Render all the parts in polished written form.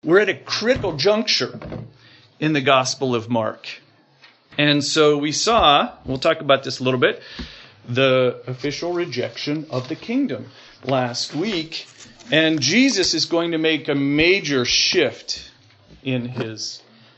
We're at a critical juncture in the Gospel of Mark. And so we saw, we'll talk about this a little bit, the official rejection of the kingdom last week. And Jesus is going to make a major shift in his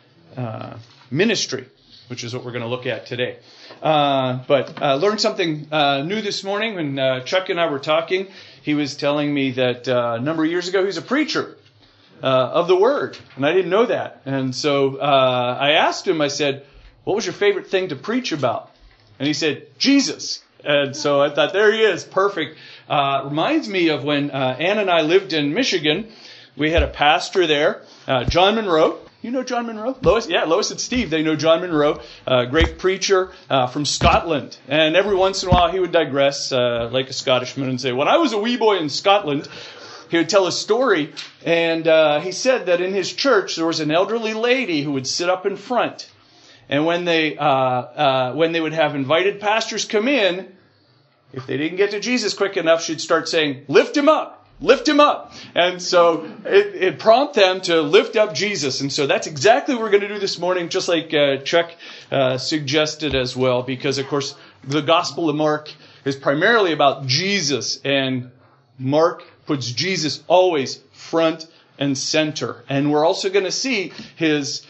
ministry, which is what we're going to look at today. But learned something new this morning when Chuck and I were talking. He was telling me that a number of years ago he was a preacher of the Word, and I didn't know that. And so I asked him, I said, what was your favorite thing to preach about? And he said, Jesus. And so I thought, there he is, perfect. Reminds me of when Ann and I lived in Michigan. We had a pastor there, John Monroe. You know John Monroe? Lois? Yeah, Lois and Steve, they know John Monroe, great preacher from Scotland. And every once in a while he would digress like a Scottishman and say, when I was a wee boy in Scotland, he would tell a story. And he said that in his church there was an elderly lady who would sit up in front. And when they would have invited pastors come in, if they didn't get to Jesus quick enough, she'd start saying, lift him up, lift him up. And so it prompted them to lift up Jesus. And so that's exactly what we're going to do this morning, just like Chuck suggested as well. Because, of course, the Gospel of Mark is primarily about Jesus. And Mark puts Jesus always front and center. And we're also going to see his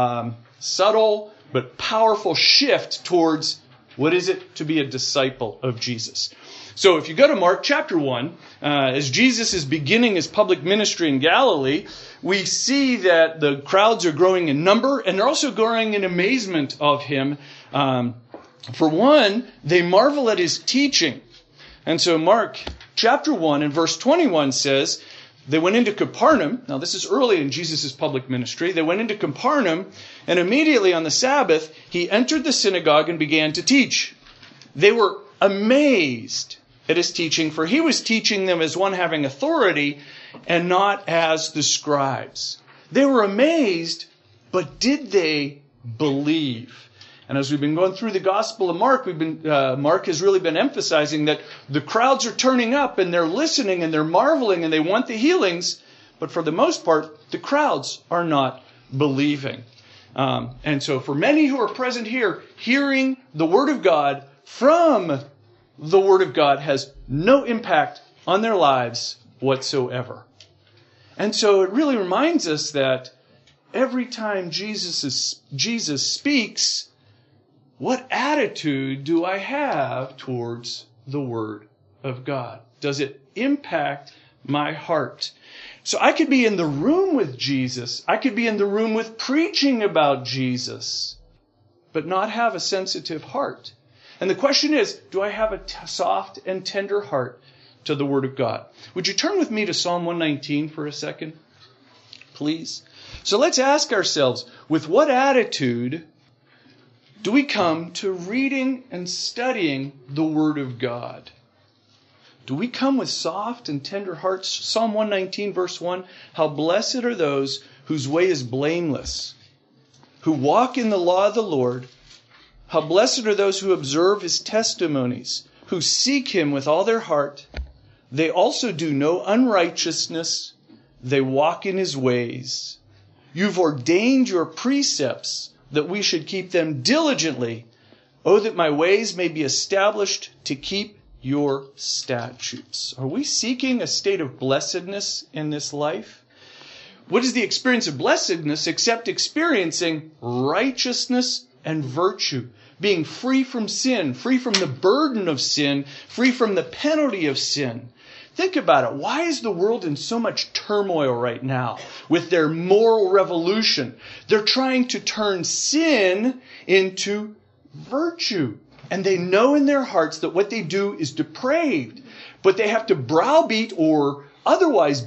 subtle but powerful shift towards what is it to be a disciple of Jesus. So if you go to Mark chapter 1, as Jesus is beginning his public ministry in Galilee, we see that the crowds are growing in number and they're also growing in amazement of him. For one, they marvel at his teaching. And so Mark chapter 1 and verse 21 says, they went into Capernaum. Now, this is early in Jesus' public ministry. They went into Capernaum, and immediately on the Sabbath, he entered the synagogue and began to teach. They were amazed at his teaching, for he was teaching them as one having authority and not as the scribes. They were amazed, but did they believe? And as we've been going through the Gospel of Mark, Mark has really been emphasizing that the crowds are turning up and they're listening and they're marveling and they want the healings. But for the most part, the crowds are not believing. And so for many who are present here, hearing the Word of God from the Word of God has no impact on their lives whatsoever. And so it really reminds us that every time Jesus speaks, what attitude do I have towards the Word of God? Does it impact my heart? So I could be in the room with Jesus. I could be in the room with preaching about Jesus, but not have a sensitive heart. And the question is, do I have a soft and tender heart to the Word of God? Would you turn with me to Psalm 119 for a second, please? So let's ask ourselves, with what attitude do we come to reading and studying the Word of God? Do we come with soft and tender hearts? Psalm 119 verse 1, how blessed are those whose way is blameless, who walk in the law of the Lord. How blessed are those who observe his testimonies, who seek him with all their heart. They also do no unrighteousness. They walk in his ways. You've ordained your precepts that we should keep them diligently. Oh, that my ways may be established to keep your statutes. Are we seeking a state of blessedness in this life? What is the experience of blessedness except experiencing righteousness and virtue? Being free from sin, free from the burden of sin, free from the penalty of sin. Think about it. Why is the world in so much turmoil right now with their moral revolution? They're trying to turn sin into virtue. And they know in their hearts that what they do is depraved. But they have to browbeat or otherwise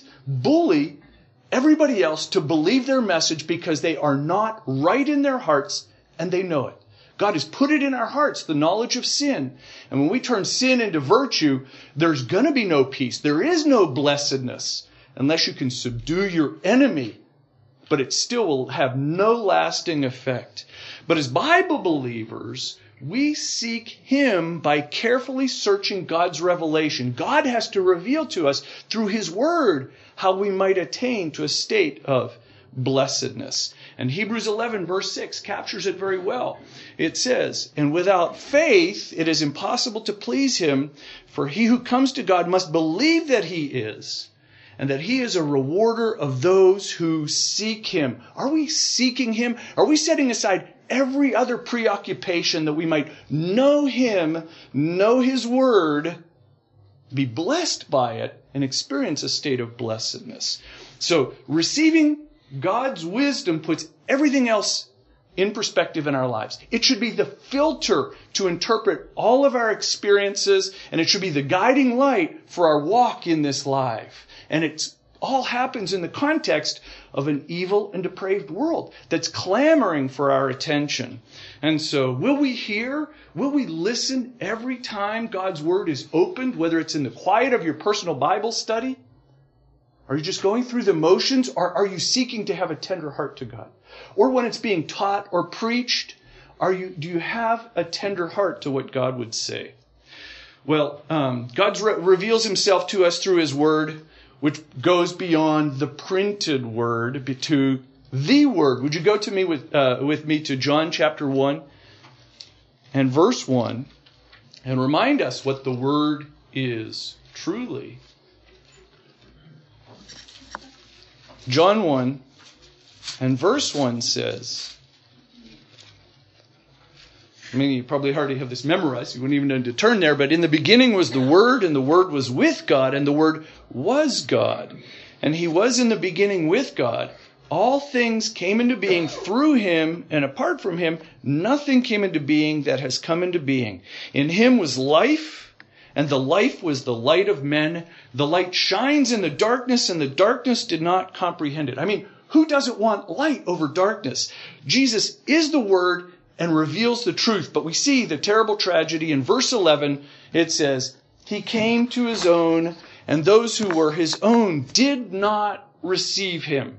bully everybody else to believe their message because they are not right in their hearts and they know it. God has put it in our hearts, the knowledge of sin. And when we turn sin into virtue, there's going to be no peace. There is no blessedness unless you can subdue your enemy. But it still will have no lasting effect. But as Bible believers, We seek Him by carefully searching God's revelation. God has to reveal to us through His Word how we might attain to a state of blessedness. And Hebrews 11 verse 6 captures it very well. It says, "And without faith it is impossible to please Him, for he who comes to God must believe that He is, and that He is a rewarder of those who seek Him." Are we seeking Him? Are we setting aside every other preoccupation that we might know Him, know His Word, be blessed by it, and experience a state of blessedness? So receiving God's wisdom puts everything else in perspective in our lives. It should be the filter to interpret all of our experiences, and it should be the guiding light for our walk in this life. And it all happens in the context of an evil and depraved world that's clamoring for our attention. And so, will we hear? Will we listen every time God's Word is opened, whether it's in the quiet of your personal Bible study? Are you just going through the motions, or are you seeking to have a tender heart to God? Or when it's being taught or preached, do you have a tender heart to what God would say? Well, God reveals Himself to us through His Word, which goes beyond the printed Word to the Word. Would you go to me with me to John chapter 1 and verse 1 and remind us what the Word is truly? John 1 and verse 1 says, you probably already have this memorized. You wouldn't even need to turn there. But in the beginning was the Word, and the Word was with God, and the Word was God. And He was in the beginning with God. All things came into being through Him, and apart from Him, nothing came into being that has come into being. In Him was life, and the life was the light of men. The light shines in the darkness, and the darkness did not comprehend it. I mean, who doesn't want light over darkness? Jesus is the Word and reveals the truth. But we see the terrible tragedy in verse 11. It says, He came to His own, and those who were His own did not receive Him.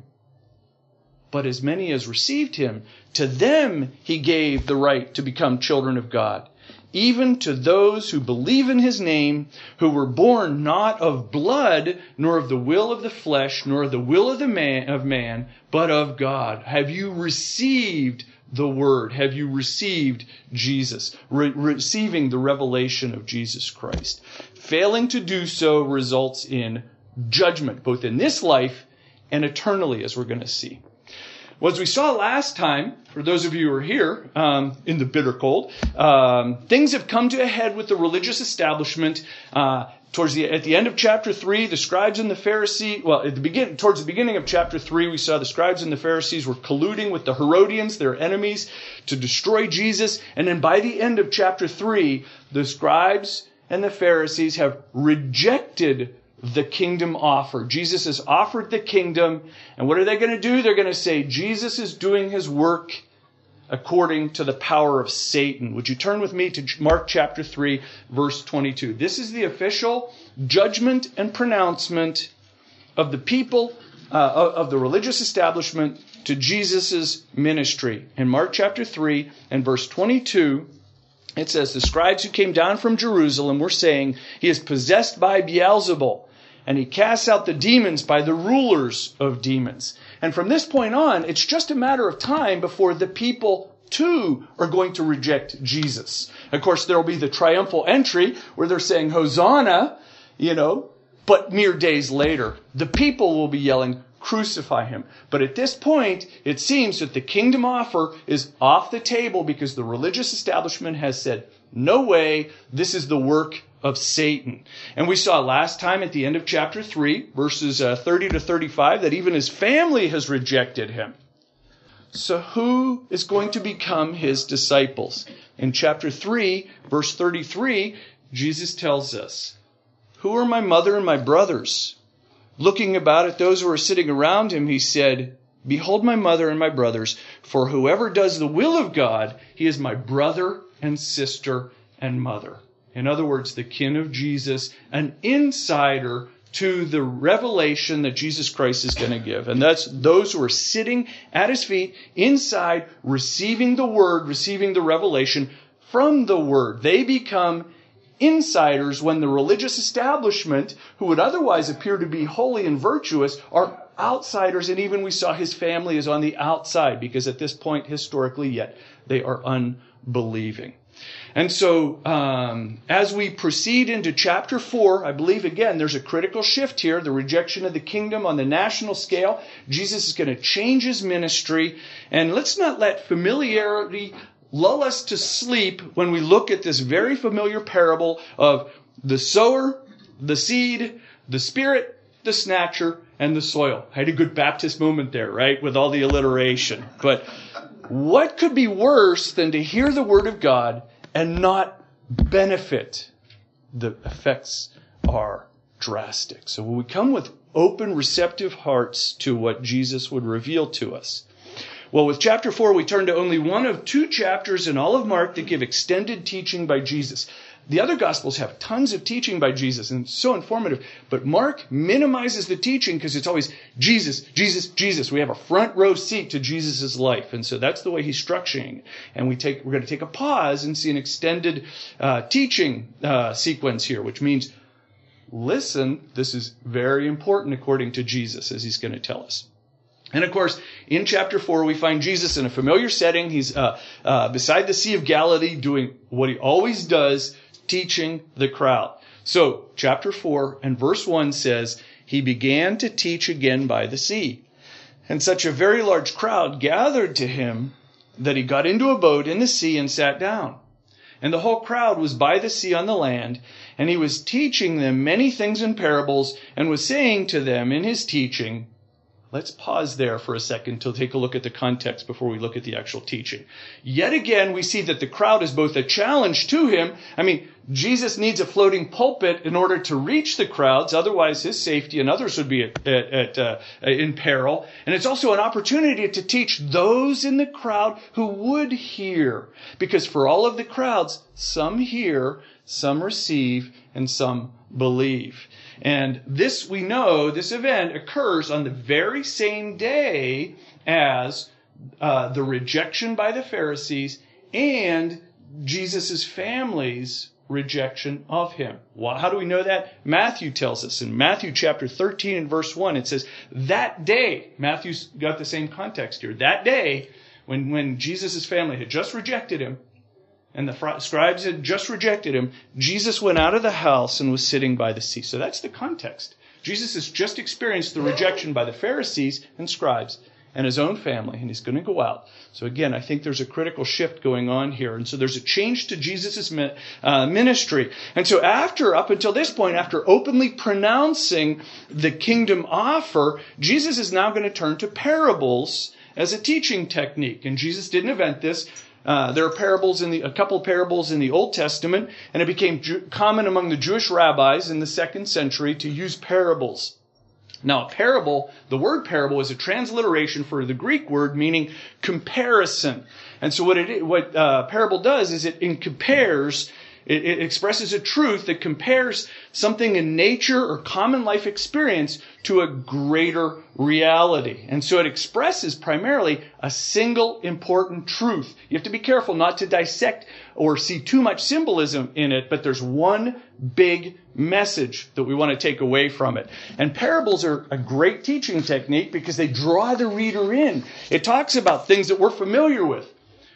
But as many as received Him, to them He gave the right to become children of God, even to those who believe in His name, who were born not of blood, nor of the will of the flesh, nor of the will of man, but of God. Have you received the Word? Have you received Jesus? Receiving the revelation of Jesus Christ. Failing to do so results in judgment, both in this life and eternally, as we're going to see. Well, as we saw last time, for those of you who are here in the bitter cold, things have come to a head with the religious establishment. At the end of chapter 3, the scribes and the Pharisees, towards the beginning of chapter 3, we saw the scribes and the Pharisees were colluding with the Herodians, their enemies, to destroy Jesus. And then by the end of chapter 3, the scribes and the Pharisees have rejected the kingdom offer. Jesus has offered the kingdom. And what are they going to do? They're going to say, Jesus is doing His work according to the power of Satan. Would you turn with me to Mark chapter 3, verse 22? This is the official judgment and pronouncement of the people, of the religious establishment to Jesus' ministry. In Mark chapter 3 and verse 22, it says, the scribes who came down from Jerusalem were saying, He is possessed by Beelzebul, and he casts out the demons by the rulers of demons. And from this point on, it's just a matter of time before the people, too, are going to reject Jesus. Of course, there will be the triumphal entry where they're saying, Hosanna, but mere days later, the people will be yelling, crucify Him. But at this point, it seems that the kingdom offer is off the table because the religious establishment has said, no way, this is the work of Satan. And we saw last time at the end of chapter 3, verses 30 to 35, that even His family has rejected Him. So who is going to become His disciples? In chapter 3, verse 33, Jesus tells us, Who are my mother and my brothers? Looking about at those who are sitting around Him, He said, Behold my mother and my brothers, for whoever does the will of God, he is my brother and sister and mother. In other words, the kin of Jesus, an insider to the revelation that Jesus Christ is going to give. And that's those who are sitting at His feet, inside, receiving the Word, receiving the revelation from the Word. They become insiders when the religious establishment, who would otherwise appear to be holy and virtuous, are outsiders. And even we saw his family is on the outside, because at this point, historically yet, they are unbelieving. And so, as we proceed into chapter 4, I believe, again, there's a critical shift here, the rejection of the kingdom on the national scale. Jesus is going to change his ministry. And let's not let familiarity lull us to sleep when we look at this very familiar parable of the sower, the seed, the Spirit, the snatcher, and the soil. I had a good Baptist moment there, right, with all the alliteration. But what could be worse than to hear the Word of God and not benefit? The effects are drastic. So when we come with open, receptive hearts to what Jesus would reveal to us. Well, with chapter 4, we turn to only one of 2 chapters in all of Mark that give extended teaching by Jesus. The other Gospels have tons of teaching by Jesus, and it's so informative. But Mark minimizes the teaching because it's always Jesus, Jesus, Jesus. We have a front row seat to Jesus' life. And so that's the way he's structuring. And we're going to take a pause and see an extended teaching sequence here, which means, listen, this is very important according to Jesus, as he's going to tell us. And of course, in chapter 4, we find Jesus in a familiar setting. He's beside the Sea of Galilee doing what he always does, teaching the crowd. So, chapter 4 and verse 1 says, he began to teach again by the sea. And such a very large crowd gathered to him that he got into a boat in the sea and sat down. And the whole crowd was by the sea on the land, and he was teaching them many things in parables, and was saying to them in his teaching. Let's pause there for a second to take a look at the context before we look at the actual teaching. Yet again, we see that the crowd is both a challenge to him. I mean, Jesus needs a floating pulpit in order to reach the crowds. Otherwise, his safety and others would be in peril. And it's also an opportunity to teach those in the crowd who would hear. Because for all of the crowds, some hear, some receive, and some believe. And this, we know, this event occurs on the very same day as the rejection by the Pharisees and Jesus' family's rejection of him. Well, how do we know that? Matthew tells us in Matthew chapter 13 and verse 1, it says, that day, Matthew's got the same context here, that day when Jesus' family had just rejected him, and the scribes had just rejected him, Jesus went out of the house and was sitting by the sea. So that's the context. Jesus has just experienced the rejection by the Pharisees and scribes and his own family, and he's going to go out. So again, I think there's a critical shift going on here. And so there's a change to Jesus' ministry. And so up until this point, after openly pronouncing the kingdom offer, Jesus is now going to turn to parables as a teaching technique. And Jesus didn't invent this. There are a couple of parables in the Old Testament, and it became common among the Jewish rabbis in the 2nd century to use parables. Now, a parable, the word parable is a transliteration for the Greek word meaning comparison. And so what parable does is it compares. It expresses a truth that compares something in nature or common life experience to a greater reality. And so it expresses primarily a single important truth. You have to be careful not to dissect or see too much symbolism in it, but there's one big message that we want to take away from it. And parables are a great teaching technique because they draw the reader in. It talks about things that we're familiar with.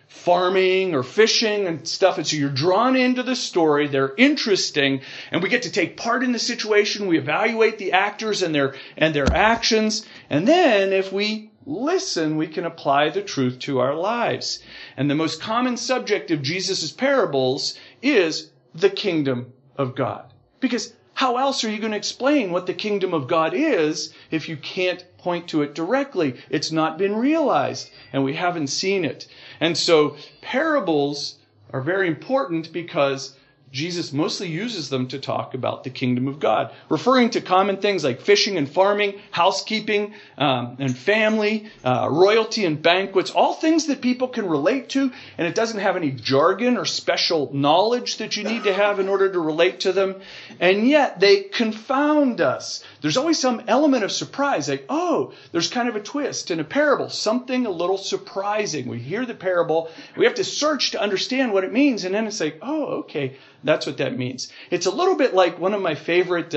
Farming or fishing and stuff. And so you're drawn into the story. They're interesting. And we get to take part in the situation. We evaluate the actors and their actions. And then if we listen, we can apply the truth to our lives. And the most common subject of Jesus' parables is the kingdom of God. Because how else are you going to explain what the kingdom of God is if you can't point to it directly? It's not been realized, and we haven't seen it. And so parables are very important because Jesus mostly uses them to talk about the kingdom of God, referring to common things like fishing and farming, housekeeping and family, royalty and banquets, all things that people can relate to, and it doesn't have any jargon or special knowledge that you need to have in order to relate to them, and yet they confound us. there's always some element of surprise. Like, oh, there's kind of a twist in a parable, something a little surprising. We hear the parable, we have to search to understand what it means, and then it's like, oh, okay, that's what that means. It's a little bit like one of my favorite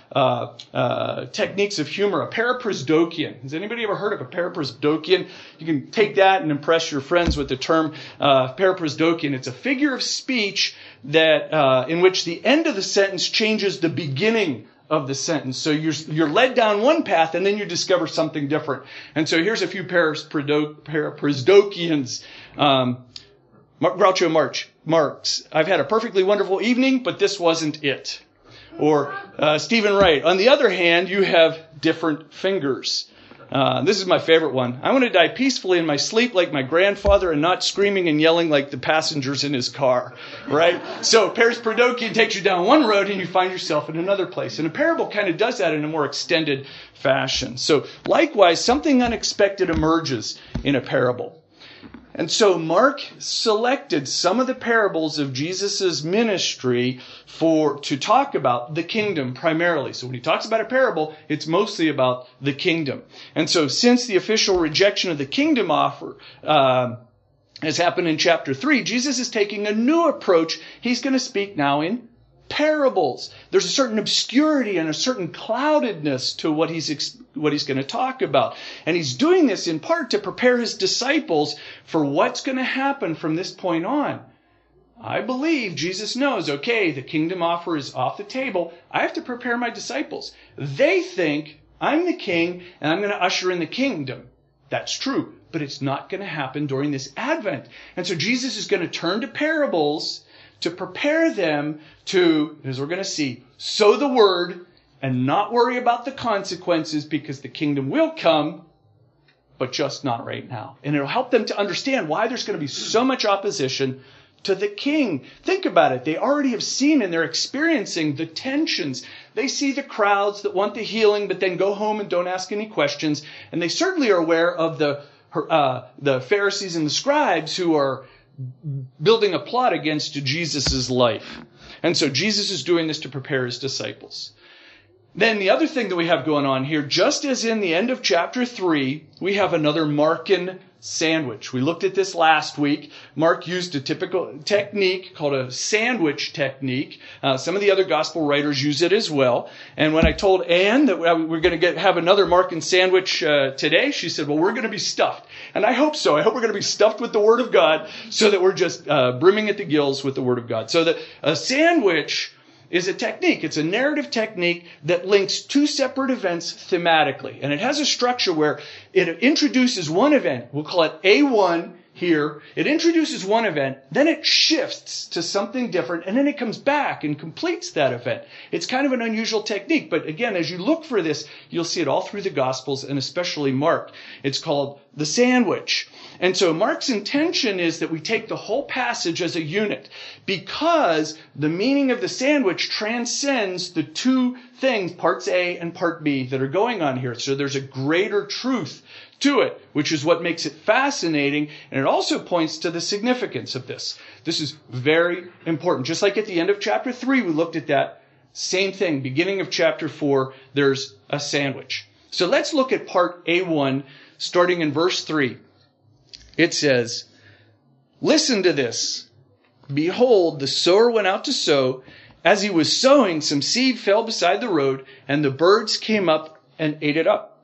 techniques of humor, a paraprosdokian. Has anybody ever heard of a paraprosdokian? You can take that and impress your friends with the term paraprosdokian. It's a figure of speech that in which the end of the sentence changes the beginning of the sentence. So you're led down one path and then you discover something different. And so here's a few paraprosdokians. Groucho Marx, I've had a perfectly wonderful evening, but this wasn't it. Or Stephen Wright, on the other hand, you have different fingers. This is my favorite one. I want to die peacefully in my sleep like my grandfather and not screaming and yelling like the passengers in his car, right? So paraprosdokian takes you down one road and you find yourself in another place. And a parable kind of does that in a more extended fashion. So likewise, something unexpected emerges in a parable. And so Mark selected some of the parables of Jesus' ministry to talk about the kingdom primarily. So when he talks about a parable, it's mostly about the kingdom. And so since the official rejection of the kingdom offer has happened in chapter 3, Jesus is taking a new approach. He's going to speak now in parables. There's a certain obscurity and a certain cloudedness to what he's going to talk about. And he's doing this in part to prepare his disciples for what's going to happen from this point on. I believe Jesus knows, okay, the kingdom offer is off the table. I have to prepare my disciples. They think I'm the king and I'm going to usher in the kingdom. That's true, but it's not going to happen during this Advent. And so Jesus is going to turn to parables to prepare them to, as we're going to see, sow the word and not worry about the consequences, because the kingdom will come, but just not right now. And it'll help them to understand why there's going to be so much opposition to the king. Think about it. They already have seen and they're experiencing the tensions. They see the crowds that want the healing, but then go home and don't ask any questions. And they certainly are aware of the Pharisees and the scribes who are building a plot against Jesus' life. And so Jesus is doing this to prepare his disciples. Then the other thing that we have going on here, just as in the end of chapter 3, we have another Markan sandwich. We looked at this last week. Mark used a typical technique called a sandwich technique. Some of the other gospel writers use it as well. And when I told Anne that we're going to have another Markan sandwich today, she said, well, we're going to be stuffed. And I hope so. I hope we're going to be stuffed with the Word of God so that we're just brimming at the gills with the Word of God. So a sandwich is a technique. It's a narrative technique that links two separate events thematically. And it has a structure where it introduces one event. We'll call it A1 here. It introduces one event, then it shifts to something different, and then it comes back and completes that event. It's kind of an unusual technique, but again, as you look for this, you'll see it all through the Gospels, and especially Mark. It's called the sandwich. And so Mark's intention is that we take the whole passage as a unit, because the meaning of the sandwich transcends the two things, parts A and part B, that are going on here. So there's a greater truth to it, which is what makes it fascinating, and it also points to the significance of this. This is very important. Just like at the end of chapter 3, we looked at that same thing. Beginning of chapter 4, there's a sandwich. So let's look at part A1, starting in verse 3. It says, "Listen to this. Behold, the sower went out to sow. As he was sowing, some seed fell beside the road, and the birds came and ate it up.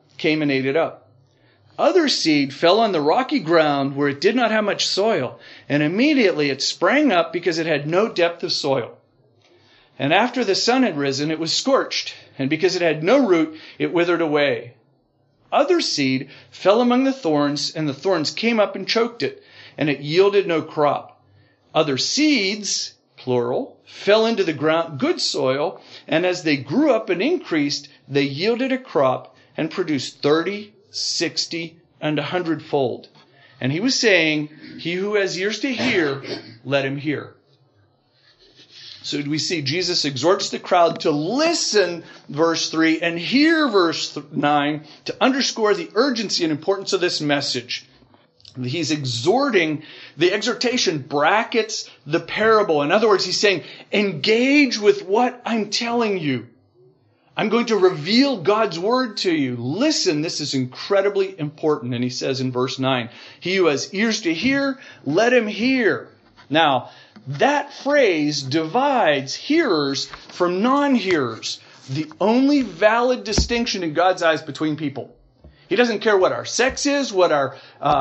Other seed fell on the rocky ground where it did not have much soil, and immediately it sprang up because it had no depth of soil. And after the sun had risen, it was scorched, and because it had no root, it withered away. Other seed fell among the thorns, and the thorns came up and choked it, and it yielded no crop. Other seeds, plural, fell into the ground, good soil, and as they grew up and increased, they yielded a crop and produced 30, 60, and 100-fold. And he was saying, he who has ears to hear, let him hear." So we see Jesus exhorts the crowd to listen, verse 3, and hear, verse 9, to underscore the urgency and importance of this message. He's exhorting, the exhortation brackets the parable. In other words, he's saying, engage with what I'm telling you. I'm going to reveal God's word to you. Listen, this is incredibly important. And he says in verse 9, he who has ears to hear, let him hear. Now, that phrase divides hearers from non-hearers. The only valid distinction in God's eyes between people. He doesn't care what our sex is, what our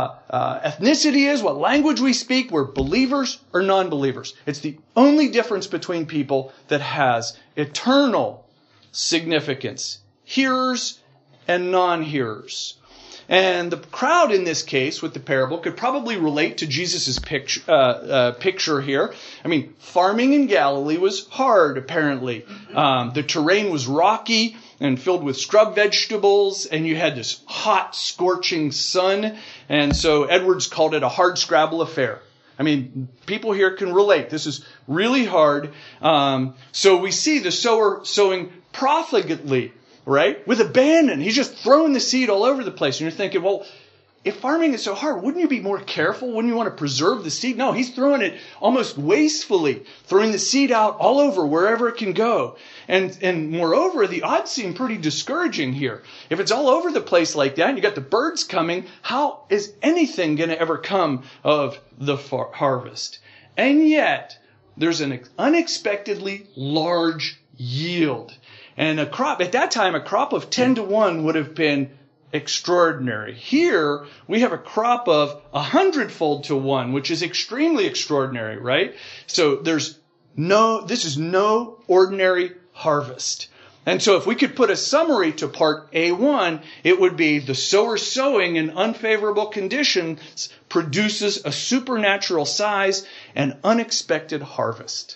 ethnicity is, what language we speak. We're believers or non-believers. It's the only difference between people that has eternal significance. Hearers and non-hearers. And the crowd in this case with the parable could probably relate to Jesus' picture here. I mean, farming in Galilee was hard, apparently. The terrain was rocky and filled with scrub vegetables, and you had this hot, scorching sun. And so Edwards called it a hard scrabble affair. I mean, people here can relate. This is really hard. So we see the sower sowing profligately, right? With abandon. He's just throwing the seed all over the place. And you're thinking, well, if farming is so hard, wouldn't you be more careful? Wouldn't you want to preserve the seed? No, he's throwing it almost wastefully, throwing the seed out all over wherever it can go. And moreover, the odds seem pretty discouraging here. If it's all over the place like that, and you got the birds coming, how is anything going to ever come of the harvest? And yet, there's an unexpectedly large yield. And a crop, at that time, a crop of 10 to 1 would have been extraordinary. Here, we have a crop of 100-fold to 1, which is extremely extraordinary, right? So this is no ordinary harvest. And so if we could put a summary to part A1, it would be the sower sowing in unfavorable conditions produces a supernatural size and unexpected harvest.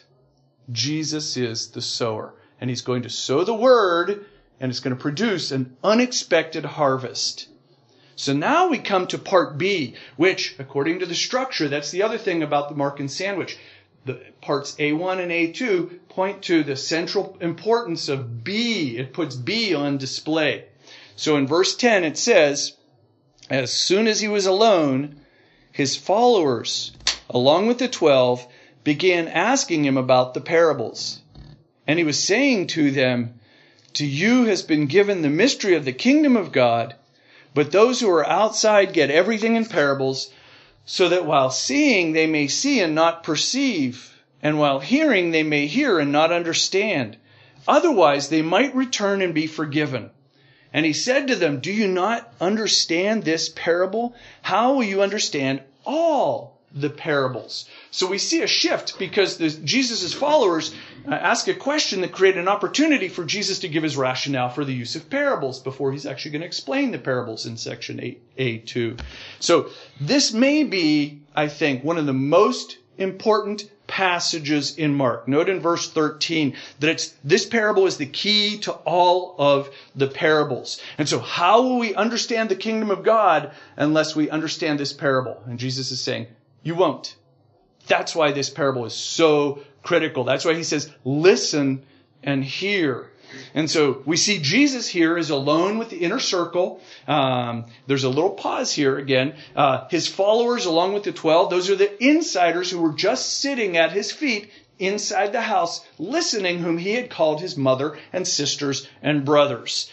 Jesus is the sower. And he's going to sow the word, and it's going to produce an unexpected harvest. So now we come to part B, which, according to the structure, that's the other thing about the Markan sandwich. The parts A1 and A2 point to the central importance of B. It puts B on display. So in verse 10 it says, as soon as he was alone, his followers, along with the 12, began asking him about the parables. And he was saying to them, to you has been given the mystery of the kingdom of God, but those who are outside get everything in parables, so that while seeing they may see and not perceive, and while hearing they may hear and not understand. Otherwise they might return and be forgiven. And he said to them, do you not understand this parable? How will you understand all the parables? So we see a shift because Jesus' followers ask a question that created an opportunity for Jesus to give his rationale for the use of parables before he's actually going to explain the parables in section 8a2. So this may be, I think, one of the most important passages in Mark. Note in verse 13 that this parable is the key to all of the parables. And so how will we understand the kingdom of God unless we understand this parable? And Jesus is saying, you won't. That's why this parable is so critical. That's why he says, listen and hear. And so we see Jesus here is alone with the inner circle. There's a little pause here again. His followers, along with the 12, those are the insiders who were just sitting at his feet inside the house, listening, whom he had called his mother and sisters and brothers.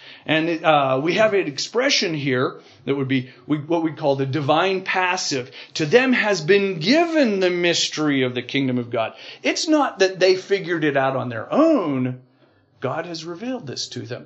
And we have an expression here that would be what we call the divine passive. To them has been given the mystery of the kingdom of God. It's not that they figured it out on their own. God has revealed this to them.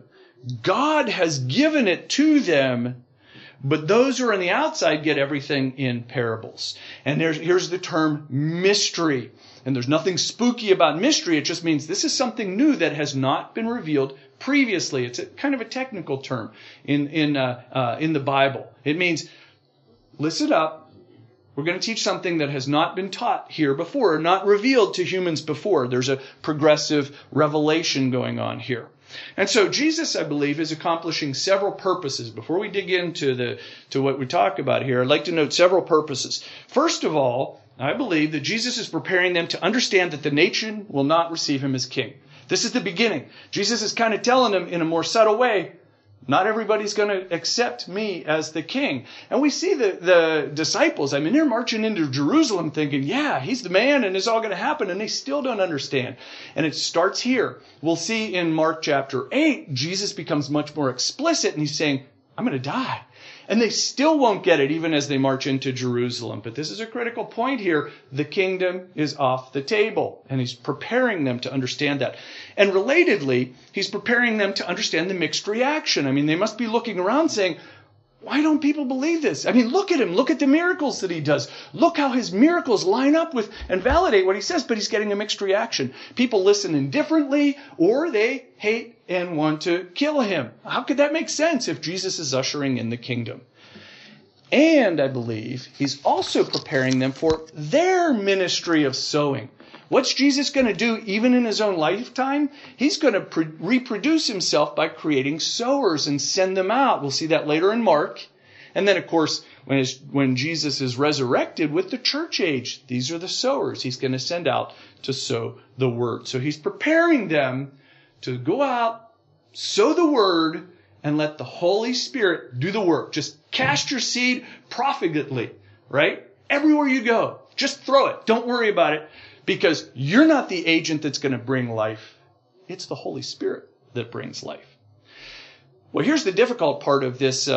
God has given it to them, but those who are on the outside get everything in parables. And here's the term mystery. And there's nothing spooky about mystery. It just means this is something new that has not been revealed previously. It's kind of a technical term in the Bible. It means, listen up. We're going to teach something that has not been taught here before, not revealed to humans before. There's a progressive revelation going on here. And so Jesus, I believe, is accomplishing several purposes. Before we dig into what we talk about here, I'd like to note several purposes. First of all, I believe that Jesus is preparing them to understand that the nation will not receive him as king. This is the beginning. Jesus is kind of telling them in a more subtle way, Not everybody's going to accept me as the king. And we see the disciples, I mean, they're marching into Jerusalem thinking, yeah, he's the man and it's all going to happen. And they still don't understand. And it starts here. We'll see in Mark chapter 8, Jesus becomes much more explicit and he's saying, I'm going to die. And they still won't get it even as they march into Jerusalem. But this is a critical point here. The kingdom is off the table. And he's preparing them to understand that. And relatedly, he's preparing them to understand the mixed reaction. I mean, they must be looking around saying, why don't people believe this? I mean, look at him. Look at the miracles that he does. Look how his miracles line up with and validate what he says, but he's getting a mixed reaction. People listen indifferently, or they hate and want to kill him. How could that make sense if Jesus is ushering in the kingdom? And I believe he's also preparing them for their ministry of sowing. What's Jesus going to do even in his own lifetime? He's going to reproduce himself by creating sowers and send them out. We'll see that later in Mark. And then, of course, when Jesus is resurrected with the church age, these are the sowers he's going to send out to sow the word. So he's preparing them to go out, sow the word, and let the Holy Spirit do the work. Just cast your seed profitably, right? Everywhere you go, just throw it. Don't worry about it. Because you're not the agent that's going to bring life. It's the Holy Spirit that brings life. Well, here's the difficult part of this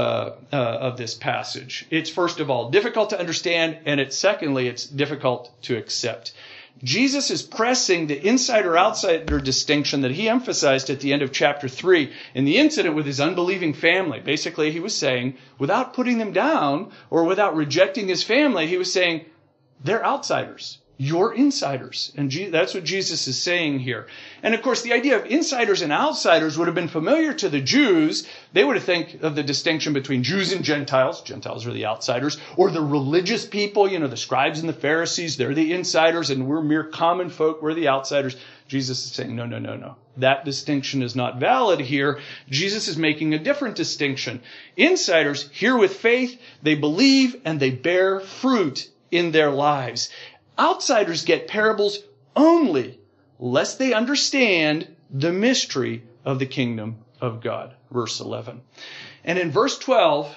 passage. It's first of all difficult to understand, and secondly, it's difficult to accept. Jesus is pressing the insider-outsider distinction that he emphasized at the end of chapter 3 in the incident with his unbelieving family. Basically, he was saying, without putting them down or without rejecting his family, he was saying, they're outsiders. You're insiders. And that's what Jesus is saying here. And of course, the idea of insiders and outsiders would have been familiar to the Jews. They would have think of the distinction between Jews and Gentiles. Gentiles are the outsiders. Or the religious people, the scribes and the Pharisees, they're the insiders, and we're mere common folk, we're the outsiders. Jesus is saying, no. That distinction is not valid here. Jesus is making a different distinction. Insiders, here with faith, they believe and they bear fruit in their lives. Outsiders get parables only lest they understand the mystery of the kingdom of God. Verse 11. And in verse 12,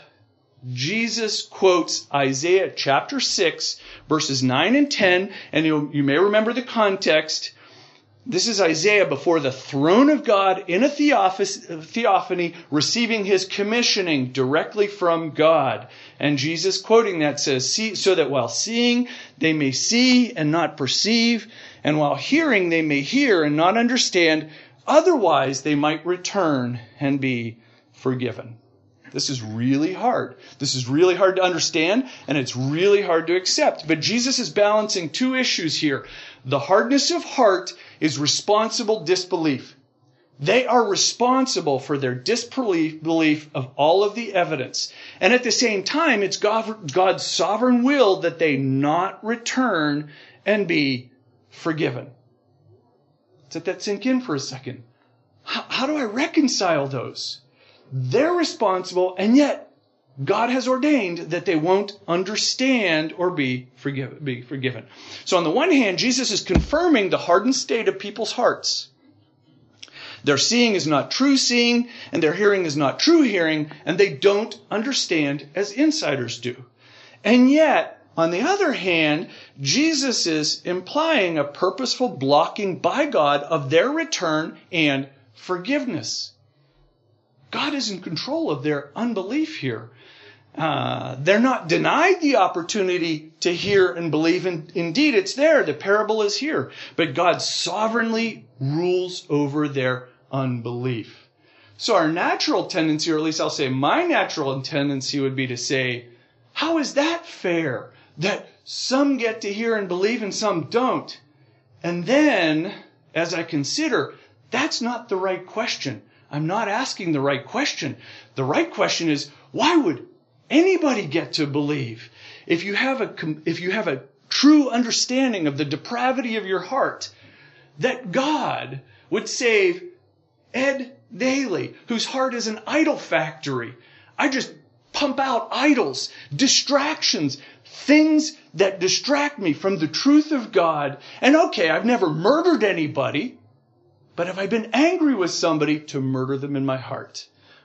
Jesus quotes Isaiah chapter 6, verses 9 and 10. And you may remember the context. This is Isaiah before the throne of God in a theophany, receiving his commissioning directly from God. And Jesus quoting that says, so that while seeing, they may see and not perceive, and while hearing, they may hear and not understand, otherwise they might return and be forgiven. This is really hard. This is really hard to understand, and it's really hard to accept. But Jesus is balancing two issues here. The hardness of heart is responsible disbelief. They are responsible for their disbelief of all of the evidence. And at the same time, it's God's sovereign will that they not return and be forgiven. Let's let that sink in for a second. How do I reconcile those? They're responsible, and yet God has ordained that they won't understand or be forgiven. So on the one hand, Jesus is confirming the hardened state of people's hearts. Their seeing is not true seeing, and their hearing is not true hearing, and they don't understand as insiders do. And yet, on the other hand, Jesus is implying a purposeful blocking by God of their return and forgiveness. God is in control of their unbelief here. They're not denied the opportunity to hear and believe. And indeed, it's there. The parable is here. But God sovereignly rules over their unbelief. So our natural tendency, or at least I'll say my natural tendency, would be to say, how is that fair? That some get to hear and believe and some don't. And then, as I consider, that's not the right question. I'm not asking the right question. The right question is, why would anybody get to believe? If you have a true understanding of the depravity of your heart, that God would save Ed Daly, whose heart is an idol factory. I just pump out idols, distractions, things that distract me from the truth of God. And okay, I've never murdered anybody, but have I been angry with somebody to murder them in my heart?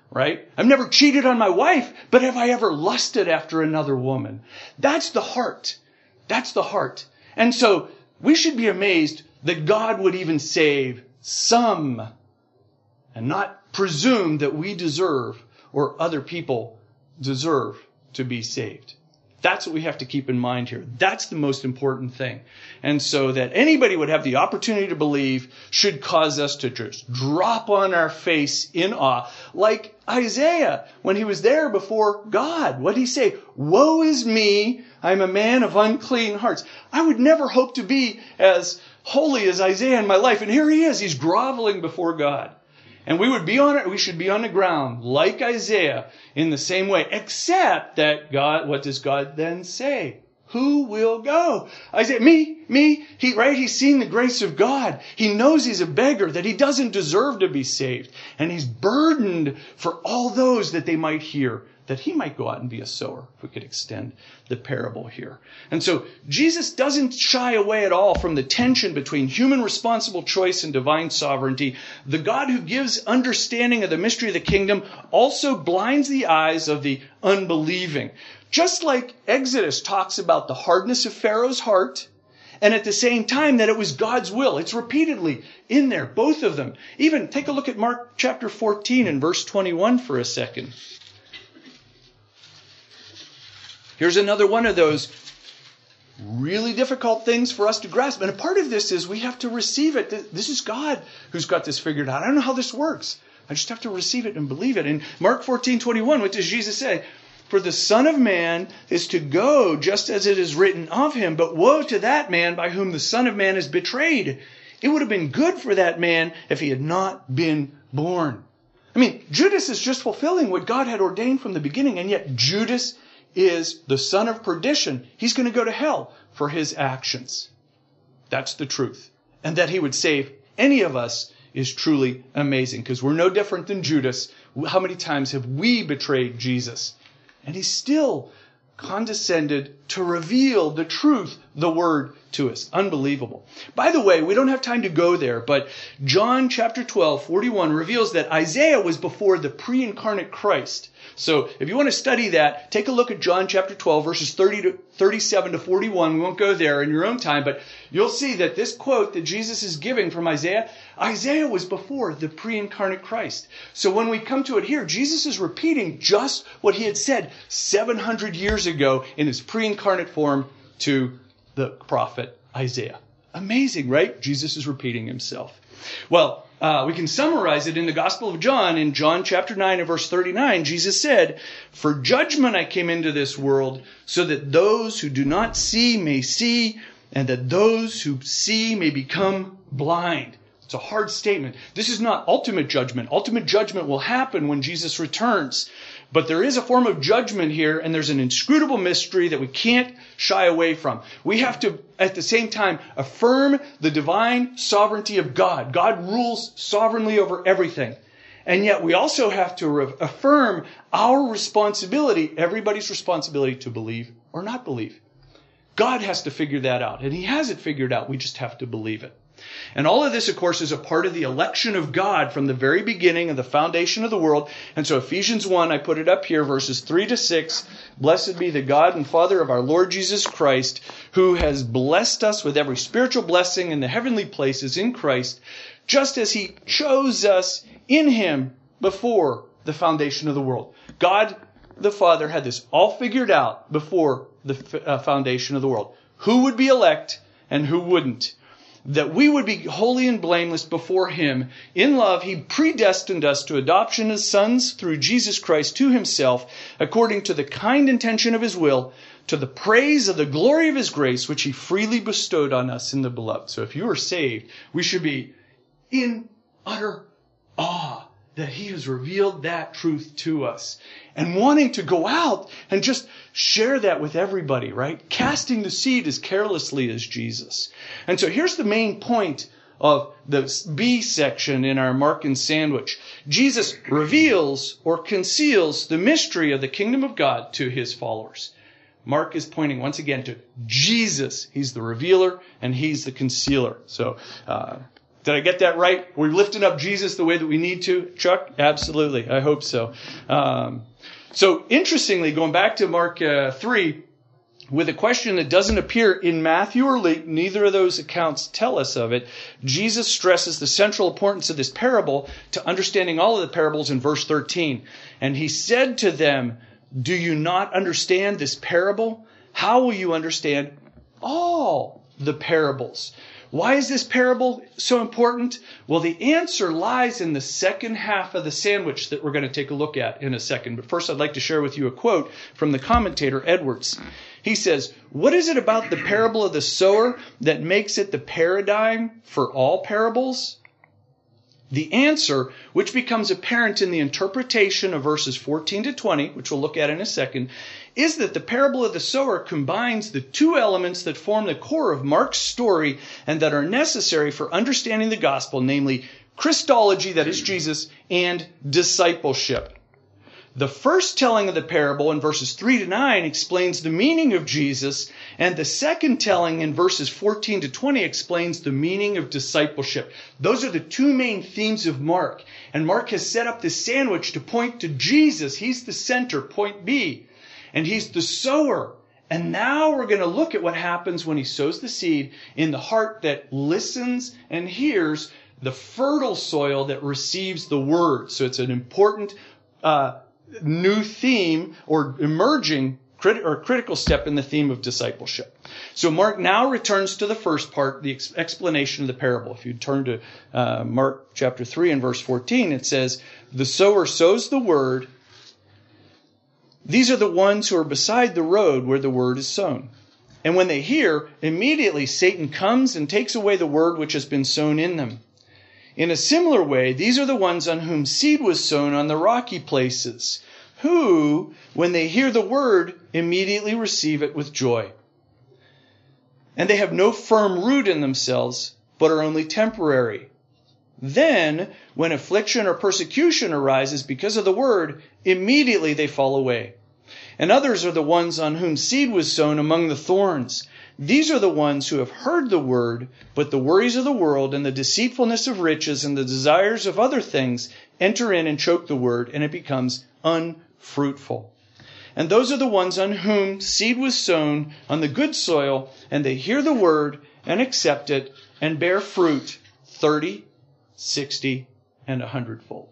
right? I've never cheated on my wife, but have I ever lusted after another woman? That's the heart. That's the heart. And so we should be amazed that God would even save some and not presume that we deserve or other people deserve to be saved. That's what we have to keep in mind here. That's the most important thing. And so that anybody would have the opportunity to believe should cause us to just drop on our face in awe. Like Isaiah, when he was there before God. What did he say? Woe is me, I'm a man of unclean hearts. I would never hope to be as holy as Isaiah in my life. And here he is. He's groveling before God. And we should be on the ground like Isaiah in the same way, except that God, what does God then say? Who will go? Isaiah, me. He's seen the grace of God. He knows he's a beggar, that he doesn't deserve to be saved. And he's burdened for all those that they might hear, that he might go out and be a sower, if we could extend the parable here. And so Jesus doesn't shy away at all from the tension between human responsible choice and divine sovereignty. The God who gives understanding of the mystery of the kingdom also blinds the eyes of the unbelieving. Just like Exodus talks about the hardness of Pharaoh's heart, and at the same time that it was God's will. It's repeatedly in there, both of them. Even take a look at Mark chapter 14 and verse 21 for a second. Here's another one of those really difficult things for us to grasp. And a part of this is we have to receive it. This is God who's got this figured out. I don't know how this works. I just have to receive it and believe it. In Mark 14:21, what does Jesus say? For the Son of Man is to go just as it is written of him. But woe to that man by whom the Son of Man is betrayed. It would have been good for that man if he had not been born. I mean, Judas is just fulfilling what God had ordained from the beginning. And yet Judas is the son of perdition. He's going to go to hell for his actions. That's the truth. And that he would save any of us is truly amazing, because we're no different than Judas. How many times have we betrayed Jesus? And he still condescended to reveal the truth, the word, to us. Unbelievable. By the way, we don't have time to go there, but John chapter 12:41 reveals that Isaiah was before the pre-incarnate Christ. So if you want to study that, take a look at John chapter 12, verses 37 to 41. We won't go there in your own time, but you'll see that this quote that Jesus is giving from Isaiah was before the pre-incarnate Christ. So when we come to it here, Jesus is repeating just what he had said 700 years ago in his pre-incarnate form to the prophet Isaiah. Amazing, right? Jesus is repeating himself. Well, we can summarize it in the Gospel of John. In John chapter 9 and verse 39, Jesus said, for judgment I came into this world, so that those who do not see may see, and that those who see may become blind. It's a hard statement. This is not ultimate judgment. Ultimate judgment will happen when Jesus returns. But there is a form of judgment here, and there's an inscrutable mystery that we can't shy away from. We have to, at the same time, affirm the divine sovereignty of God. God rules sovereignly over everything. And yet we also have to affirm our responsibility, everybody's responsibility to believe or not believe. God has to figure that out, and he has it figured out. We just have to believe it. And all of this, of course, is a part of the election of God from the very beginning of the foundation of the world. And so Ephesians 1, I put it up here, verses 3 to 6. Blessed be the God and Father of our Lord Jesus Christ, who has blessed us with every spiritual blessing in the heavenly places in Christ, just as he chose us in him before the foundation of the world. God the Father had this all figured out before the foundation of the world. Who would be elect and who wouldn't? That we would be holy and blameless before him. In love, he predestined us to adoption as sons through Jesus Christ to himself, according to the kind intention of his will, to the praise of the glory of his grace, which he freely bestowed on us in the beloved. So if you are saved, we should be in utter awe that he has revealed that truth to us, and wanting to go out and just share that with everybody, right? Casting the seed as carelessly as Jesus. And so here's the main point of the B section in our Mark and Sandwich. Jesus reveals or conceals the mystery of the kingdom of God to his followers. Mark is pointing once again to Jesus. He's the revealer and he's the concealer. So Did I get that right? Are we lifting up Jesus the way that we need to, Chuck? Absolutely. I hope so. So interestingly, going back to Mark 3, with a question that doesn't appear in Matthew or Luke, neither of those accounts tell us of it, Jesus stresses the central importance of this parable to understanding all of the parables in verse 13. And he said to them, "Do you not understand this parable? How will you understand all the parables?" Why is this parable so important? Well, the answer lies in the second half of the sandwich that we're going to take a look at in a second. But first, I'd like to share with you a quote from the commentator Edwards. He says, "What is it about the parable of the sower that makes it the paradigm for all parables? The answer, which becomes apparent in the interpretation of verses 14 to 20, which we'll look at in a second, is that the parable of the sower combines the two elements that form the core of Mark's story and that are necessary for understanding the gospel, namely Christology, that is Jesus, and discipleship. The first telling of the parable in verses 3 to 9 explains the meaning of Jesus, and the second telling in verses 14 to 20 explains the meaning of discipleship. Those are the two main themes of Mark. And Mark has set up this sandwich to point to Jesus. He's the center, point B. And he's the sower. And now we're going to look at what happens when he sows the seed in the heart that listens and hears, the fertile soil that receives the word. So it's an important new theme or emerging critical step in the theme of discipleship. So Mark now returns to the first part, the explanation of the parable. If you turn to Mark chapter 3 and verse 14, it says, "The sower sows the word. These are the ones who are beside the road where the word is sown. And when they hear, immediately Satan comes and takes away the word which has been sown in them. In a similar way, these are the ones on whom seed was sown on the rocky places, who, when they hear the word, immediately receive it with joy. And they have no firm root in themselves, but are only temporary. Then, when affliction or persecution arises because of the word, immediately they fall away. And others are the ones on whom seed was sown among the thorns. These are the ones who have heard the word, but the worries of the world and the deceitfulness of riches and the desires of other things enter in and choke the word, and it becomes unfruitful. And those are the ones on whom seed was sown on the good soil, and they hear the word and accept it and bear fruit 30, 60, and 100-fold.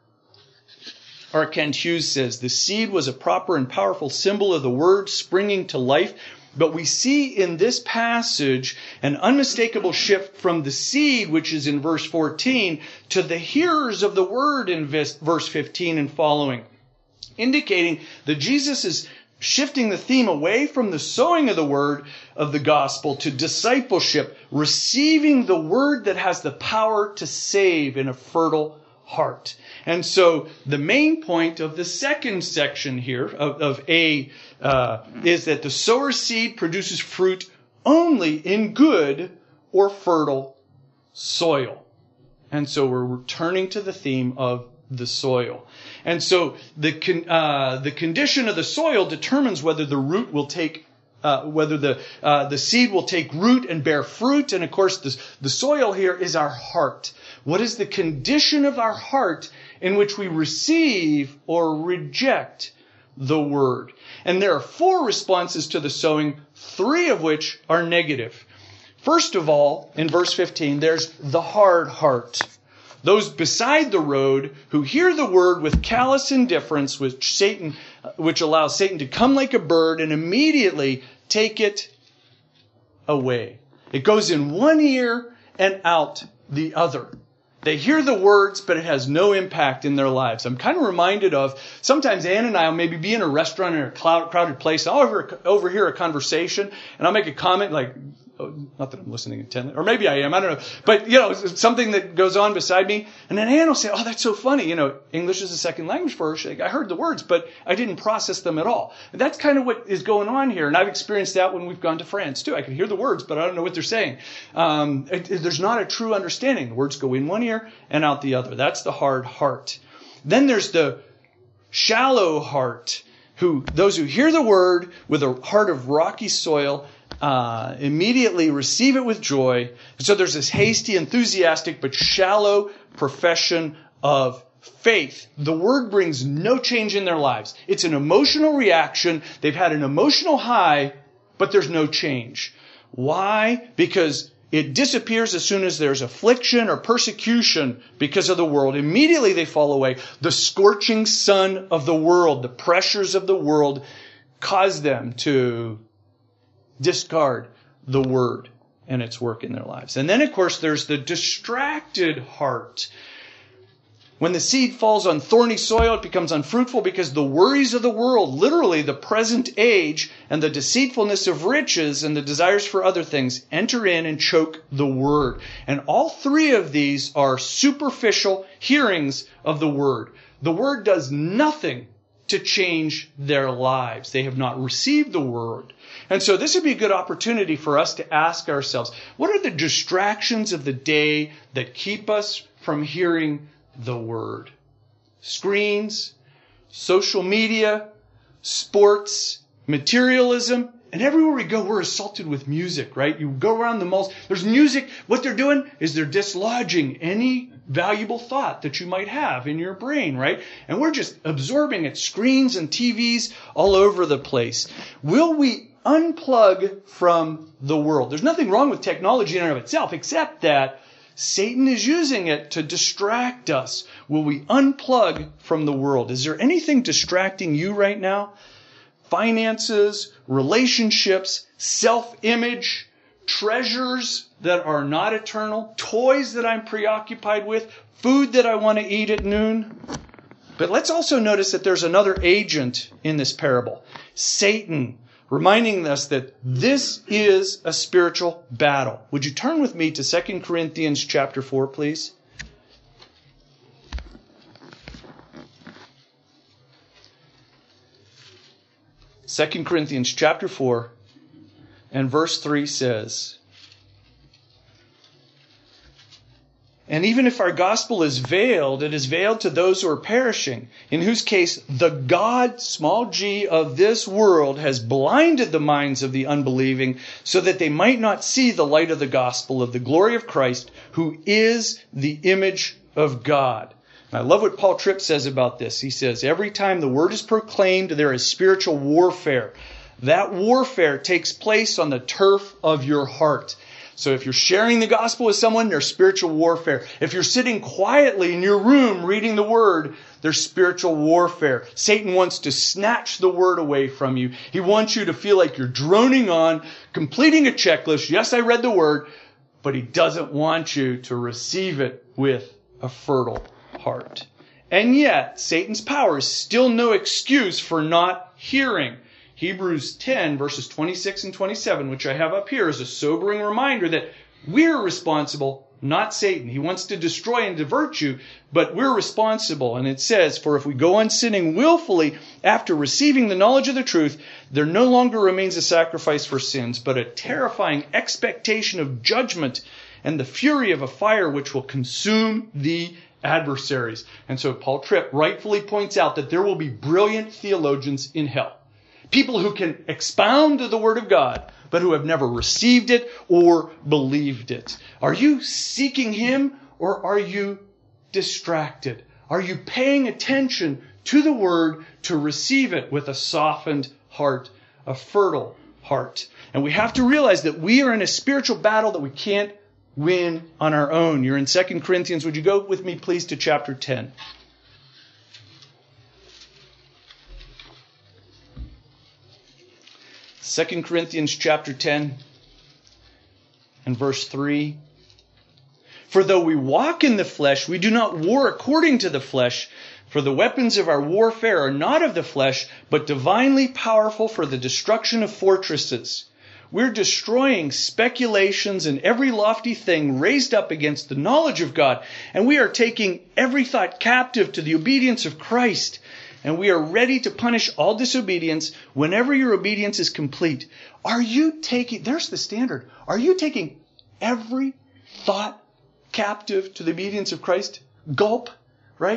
R. Kent Hughes says, "The seed was a proper and powerful symbol of the word springing to life, but we see in this passage an unmistakable shift from the seed, which is in verse 14, to the hearers of the word in verse 15 and following, indicating that Jesus is shifting the theme away from the sowing of the word of the gospel to discipleship, receiving the word that has the power to save in a fertile heart." And so the main point of the second section here of A is that the sower's seed produces fruit only in good or fertile soil. And so we're returning to the theme of the soil. And so the condition of the soil determines whether the root will take whether the seed will take root and bear fruit. And of course, the soil here is our heart. What is the condition of our heart in which we receive or reject the word? And there are 4 responses to the sowing, 3 of which are negative. First of all, in verse 15, there's the hard heart. Those beside the road who hear the word with callous indifference, which allows Satan to come like a bird and immediately take it away. It goes in one ear and out the other. They hear the words, but it has no impact in their lives. I'm kind of reminded of, sometimes Ann and I will maybe be in a restaurant in a crowded place. I'll overhear a conversation, and I'll make a comment like, not that I'm listening intently, or maybe I am, I don't know. But, something that goes on beside me, and then Ann will say, "Oh, that's so funny. English is a second language for her. I heard the words, but I didn't process them at all." And that's kind of what is going on here. And I've experienced that when we've gone to France, too. I can hear the words, but I don't know what they're saying. There's not a true understanding. The words go in one ear and out the other. That's the hard heart. Then there's the shallow heart, those who hear the word with a heart of rocky soil, immediately receive it with joy. So there's this hasty, enthusiastic, but shallow profession of faith. The word brings no change in their lives. It's an emotional reaction. They've had an emotional high, but there's no change. Why? Because it disappears as soon as there's affliction or persecution because of the world. Immediately they fall away. The scorching sun of the world, the pressures of the world cause them to discard the word and its work in their lives. And then, of course, there's the distracted heart. When the seed falls on thorny soil, it becomes unfruitful because the worries of the world, literally the present age, and the deceitfulness of riches and the desires for other things enter in and choke the word. And all three of these are superficial hearings of the word. The word does nothing to change their lives. They have not received the word. And so this would be a good opportunity for us to ask ourselves, what are the distractions of the day that keep us from hearing the word? Screens, social media, sports, materialism, and everywhere we go, we're assaulted with music, right? You go around the malls, there's music. What they're doing is they're dislodging any valuable thought that you might have in your brain, right? And we're just absorbing it, screens and TVs all over the place. Will we unplug from the world? There's nothing wrong with technology in and of itself, except that Satan is using it to distract us. Will we unplug from the world? Is there anything distracting you right now? Finances, relationships, self-image, treasures that are not eternal, toys that I'm preoccupied with, food that I want to eat at noon. But let's also notice that there's another agent in this parable, Satan, reminding us that this is a spiritual battle. Would you turn with me to 2 Corinthians chapter 4, please? 2 Corinthians chapter 4 and verse 3 says, "And even if our gospel is veiled, it is veiled to those who are perishing, in whose case the God, small g, of this world has blinded the minds of the unbelieving, so that they might not see the light of the gospel of the glory of Christ, who is the image of God." And I love what Paul Tripp says about this. He says, every time the word is proclaimed, there is spiritual warfare. That warfare takes place on the turf of your heart. So if you're sharing the gospel with someone, there's spiritual warfare. If you're sitting quietly in your room reading the word, there's spiritual warfare. Satan wants to snatch the word away from you. He wants you to feel like you're droning on, completing a checklist. Yes, I read the word, but he doesn't want you to receive it with a fertile heart. And yet, Satan's power is still no excuse for not hearing. Hebrews 10, verses 26 and 27, which I have up here, is a sobering reminder that we're responsible, not Satan. He wants to destroy and divert you, but we're responsible. And it says, "For if we go on sinning willfully after receiving the knowledge of the truth, there no longer remains a sacrifice for sins, but a terrifying expectation of judgment and the fury of a fire which will consume the adversaries." And so Paul Tripp rightfully points out that there will be brilliant theologians in hell. People who can expound the Word of God, but who have never received it or believed it. Are you seeking Him, or are you distracted? Are you paying attention to the Word to receive it with a softened heart, a fertile heart? And we have to realize that we are in a spiritual battle that we can't win on our own. You're in 2 Corinthians. Would you go with me, please, to chapter 10? 2 Corinthians chapter 10 and verse 3. "For though we walk in the flesh, we do not war according to the flesh. For the weapons of our warfare are not of the flesh, but divinely powerful for the destruction of fortresses. We're destroying speculations and every lofty thing raised up against the knowledge of God. And we are taking every thought captive to the obedience of Christ. And we are ready to punish all disobedience whenever your obedience is complete." Are you taking, there's the standard. Are you taking every thought captive to the obedience of Christ? Gulp, right?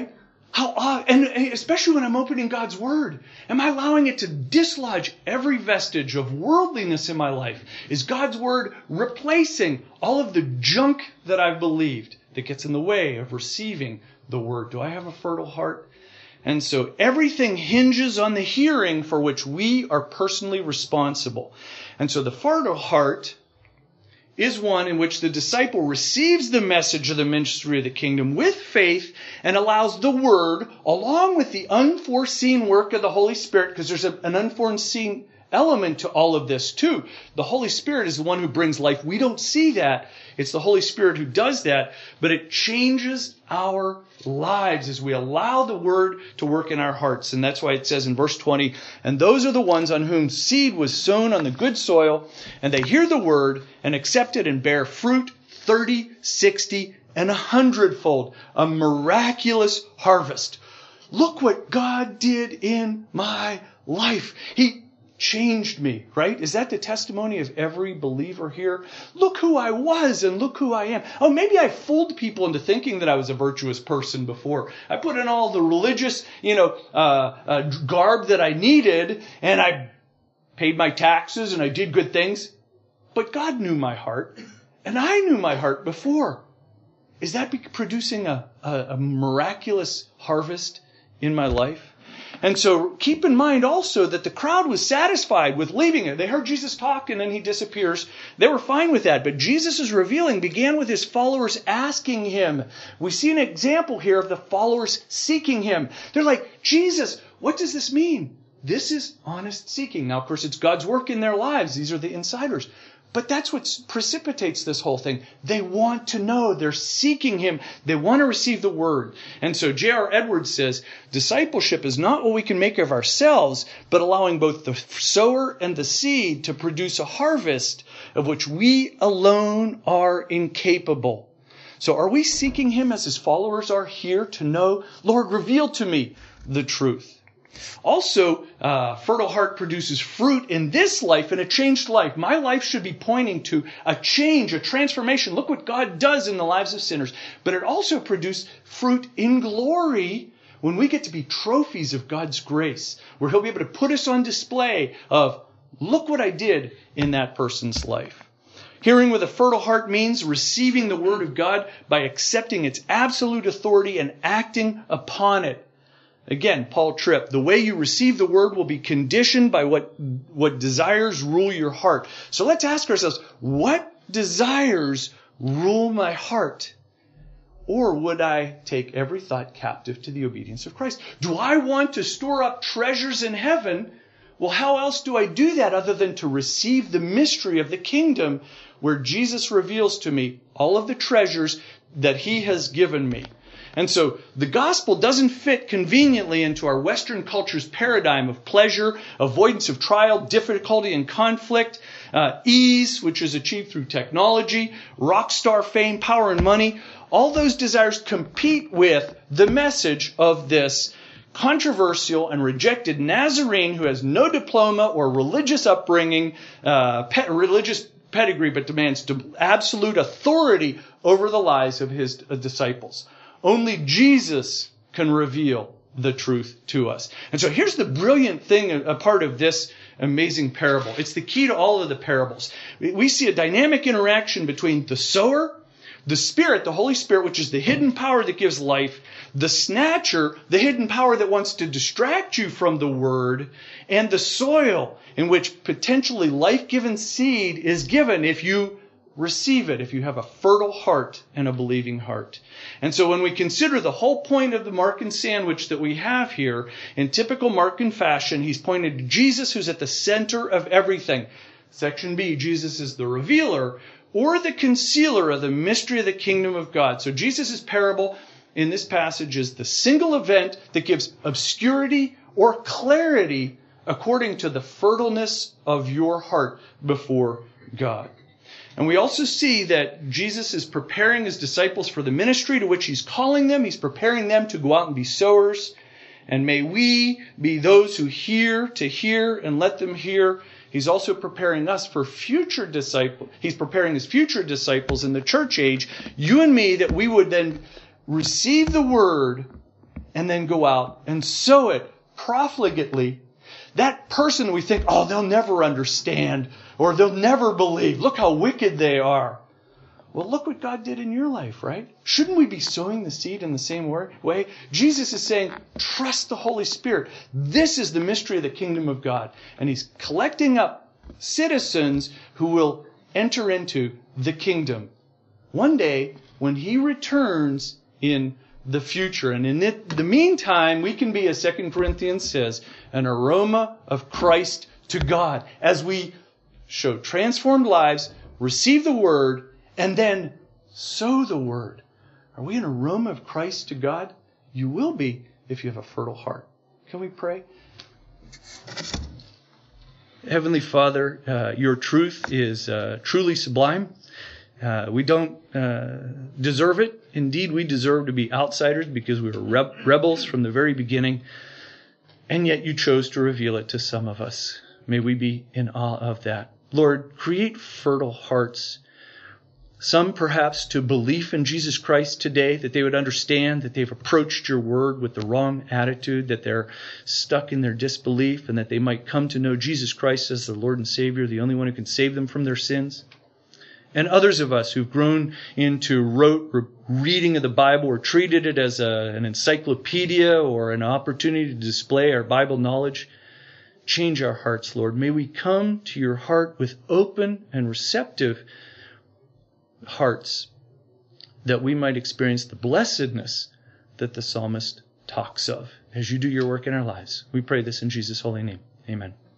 And especially when I'm opening God's Word, am I allowing it to dislodge every vestige of worldliness in my life? Is God's Word replacing all of the junk that I've believed that gets in the way of receiving the Word? Do I have a fertile heart? And so everything hinges on the hearing for which we are personally responsible. And so the fertile heart is one in which the disciple receives the message of the ministry of the kingdom with faith and allows the Word, along with the unforeseen work of the Holy Spirit, because there's an unforeseen element to all of this too. The Holy Spirit is the one who brings life. We don't see that. It's the Holy Spirit who does that, but it changes our lives as we allow the Word to work in our hearts. And that's why it says in verse 20, and those are the ones on whom seed was sown on the good soil, and they hear the Word and accept it and bear fruit 30, 60, and 100-fold. A miraculous harvest. Look what God did in my life. He changed me, right? Is that the testimony of every believer here? Look who I was and look who I am. Oh, maybe I fooled people into thinking that I was a virtuous person before. I put in all the religious, garb that I needed, and I paid my taxes and I did good things. But God knew my heart, and I knew my heart before. Is that producing a miraculous harvest in my life? And so keep in mind also that the crowd was satisfied with leaving it. They heard Jesus talk and then he disappears. They were fine with that. But Jesus' revealing began with his followers asking him. We see an example here of the followers seeking him. They're like, Jesus, what does this mean? This is honest seeking. Now, of course, it's God's work in their lives. These are the insiders. But that's what precipitates this whole thing. They want to know. They're seeking him. They want to receive the Word. And so J.R. Edwards says, discipleship is not what we can make of ourselves, but allowing both the sower and the seed to produce a harvest of which we alone are incapable. So are we seeking him as his followers are here to know, Lord, reveal to me the truth? Also, fertile heart produces fruit in this life and a changed life. My life should be pointing to a change, a transformation. Look what God does in the lives of sinners. But it also produces fruit in glory when we get to be trophies of God's grace, where he'll be able to put us on display of, look what I did in that person's life. Hearing with a fertile heart means receiving the Word of God by accepting its absolute authority and acting upon it. Again, Paul Tripp, the way you receive the Word will be conditioned by what desires rule your heart. So let's ask ourselves, what desires rule my heart? Or would I take every thought captive to the obedience of Christ? Do I want to store up treasures in heaven? Well, how else do I do that other than to receive the mystery of the kingdom where Jesus reveals to me all of the treasures that he has given me? And so the gospel doesn't fit conveniently into our Western culture's paradigm of pleasure, avoidance of trial, difficulty and conflict, ease, which is achieved through technology, rock star fame, power and money. All those desires compete with the message of this controversial and rejected Nazarene who has no diploma or religious upbringing, religious pedigree, but demands absolute authority over the lives of his disciples. Only Jesus can reveal the truth to us. And so here's the brilliant thing, a part of this amazing parable. It's the key to all of the parables. We see a dynamic interaction between the sower, the Spirit, the Holy Spirit, which is the hidden power that gives life, the snatcher, the hidden power that wants to distract you from the Word, and the soil in which potentially life-given seed is given if you receive it, if you have a fertile heart and a believing heart. And so when we consider the whole point of the Markan sandwich that we have here, in typical Markan fashion, he's pointed to Jesus, who's at the center of everything. Section B, Jesus is the revealer or the concealer of the mystery of the kingdom of God. So Jesus' parable in this passage is the single event that gives obscurity or clarity according to the fertileness of your heart before God. And we also see that Jesus is preparing his disciples for the ministry to which he's calling them. He's preparing them to go out and be sowers. And may we be those who hear to hear and let them hear. He's also preparing us for future disciples. He's preparing his future disciples in the church age, you and me, that we would then receive the Word and then go out and sow it profligately. That person we think, oh, they'll never understand or they'll never believe. Look how wicked they are. Well, look what God did in your life, right? Shouldn't we be sowing the seed in the same way? Jesus is saying, trust the Holy Spirit. This is the mystery of the kingdom of God. And He's collecting up citizens who will enter into the kingdom one day when He returns in the future. And in the meantime, we can be, as 2 Corinthians says, an aroma of Christ to God as we show transformed lives, receive the Word, and then sow the Word. Are we an aroma of Christ to God? You will be if you have a fertile heart. Can we pray? Heavenly Father, your truth is truly sublime. We don't deserve it. Indeed, we deserve to be outsiders because we were rebels from the very beginning. And yet you chose to reveal it to some of us. May we be in awe of that. Lord, create fertile hearts. Some perhaps to belief in Jesus Christ today, that they would understand that they've approached your word with the wrong attitude, that they're stuck in their disbelief, and that they might come to know Jesus Christ as their Lord and Savior, the only one who can save them from their sins. And others of us who've grown into rote reading of the Bible or treated it as an encyclopedia or an opportunity to display our Bible knowledge, change our hearts, Lord. May we come to your heart with open and receptive hearts, that we might experience the blessedness that the psalmist talks of as you do your work in our lives. We pray this in Jesus' holy name. Amen.